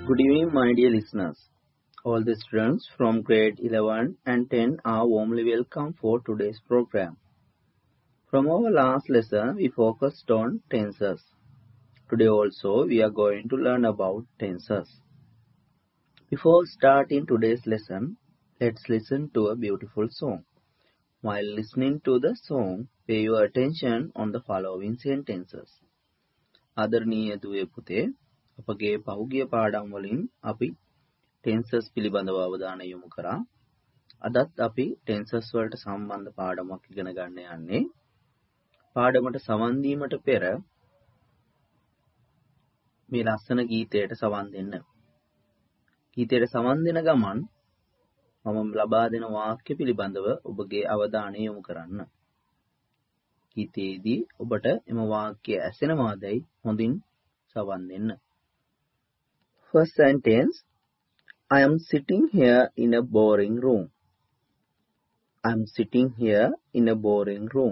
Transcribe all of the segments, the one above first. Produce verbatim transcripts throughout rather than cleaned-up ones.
Good evening, my dear listeners. All the students from grade eleven and ten are warmly welcome for today's program. From our last lesson, we focused on tenses. Today also, we are going to learn about tenses. Before starting today's lesson, let's listen to a beautiful song. While listening to the song, pay your attention on the following sentences. ආදරණීය දුවේ පුතේ, අපගේ පහුගිය පාඩම් වලින් අපි tenses පිළිබඳව අවධානය යොමු කරා. අදත් අපි tenses වලට සම්බන්ධ පාඩමක් ඉගෙන ගන්න යන්නේ. පාඩමට සවන් දීමට පෙර මේ ලස්සන ගීතයට සවන් දෙන්න. ගීතයට සවන් දෙන ගමන් මම ලබා දෙන වාක්‍ය පිළිබඳව ඔබගේ අවධානය යොමු කරන්න. ගීතයේදී ඔබට එම වාක්‍ය ඇසෙනවාදයි හොඳින් සවන් දෙන්න. First sentence, I am sitting here in a boring room. I am sitting here in a boring room.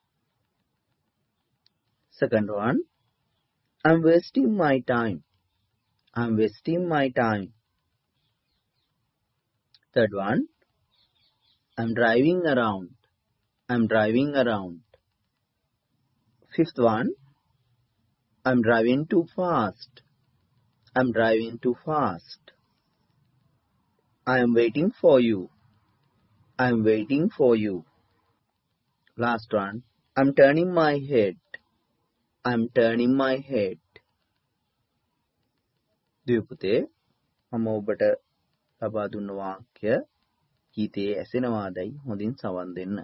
Second one, I am wasting my time. I am wasting my time. Third one, I am driving around. I am driving around. Fifth one, I am driving too fast. I am driving too fast. I am waiting for you. I am waiting for you. Last one, I am turning my head. I am turning my head. දුවේ මම ඔබට ලබා දුන්න වාක්‍ය ගීතයේ ඇසෙනවාදයි හොඳින් සවන් දෙන්න.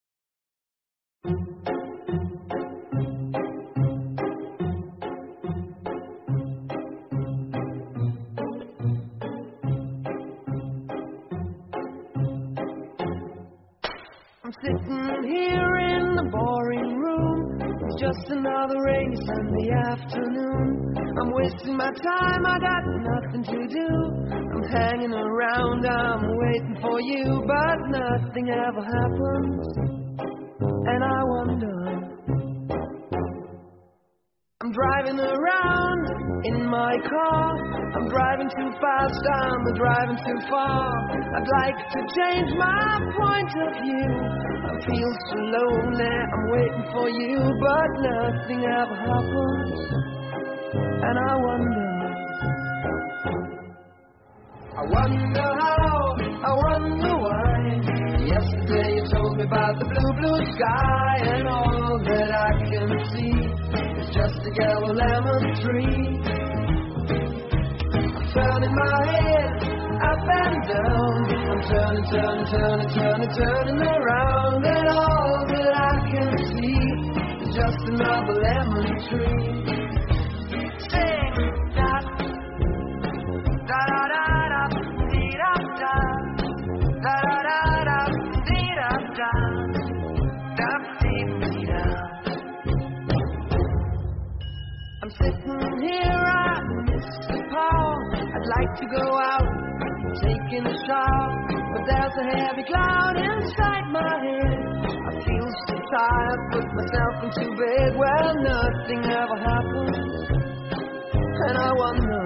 I'm sitting here in the boring room. It's just another rainy Sunday afternoon. I'm wasting my time, I got nothing to do. I'm hanging around, I'm waiting for you, but nothing ever happens. And I wonder, I'm driving around in my car. I'm driving too fast, I'm driving too far. I'd like to change my point of view. I feel so lonely, I'm waiting for you, but nothing ever happens. And I wonder, I wonder how, I wonder why. Yesterday you told me about the blue, blue sky, and all that I can see is just a yellow lemon tree. I'm turning my head up and down. I'm turning, turning, turning, turning, turning around, and all that I can see is just another lemon tree. Sing da da da da da dee da da da da da dee da da da dee dee da. I'm sitting here, I miss the power. I'd like to go out, taking a shower, but there's a heavy cloud inside my head. I feel so tired, put myself into bed. Well, nothing ever happens, and I wonder,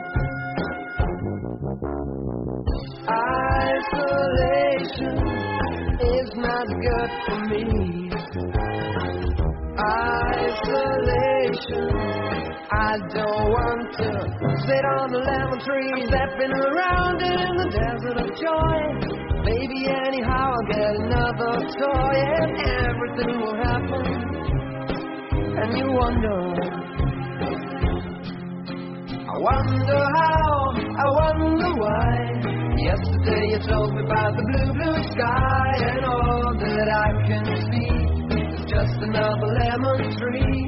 isolation is not good for me. Isolation, I don't want to sit on the lemon tree, stepping around in the desert of joy. Maybe anyhow I'll get another toy, and everything will happen. And you wonder, I wonder how, I wonder why. Yesterday you told me about the blue, blue sky, and all that I can see is just another lemon tree.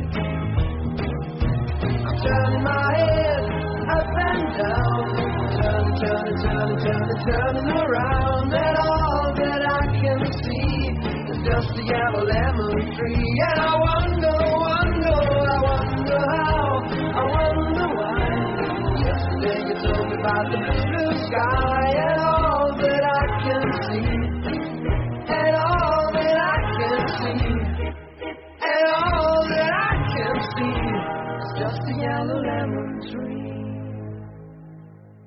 I'm turning my head up and down, turning, turning, turning, turning, turning around, and all that I can see is just a yellow lemon tree. And I wonder, wonder, I wonder how, I wonder why. Yesterday you told me about the blue, blue sky, and all that I can see, and all that I can see, and all that I can see is just a yellow lemon tree.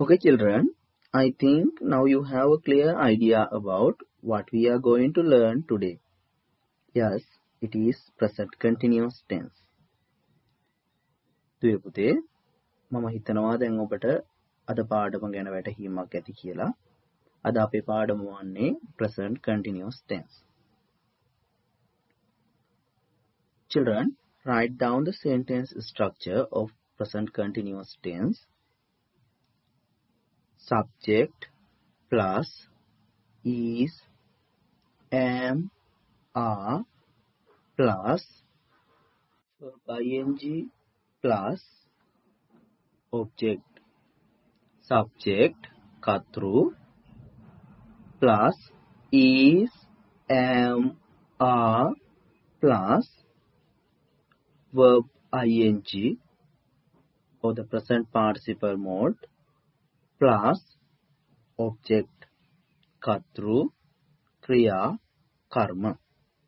Okay, children, I think now you have a clear idea about what we are going to learn today. Yes, it is present continuous tense. දුවේ පුතේ, මම හිතනවා දැන් ඔබට අද පාඩම ගැන වැටහීමක් ඇති කියලා. අද අපේ පාඩම වන්නේ present continuous tense. Children, write down the sentence structure of present continuous tense. Subject plus is, am, are plus verb ing plus object. Subject katru plus is, am, are plus verb ing or the present participle mode plus object katru kriya karma.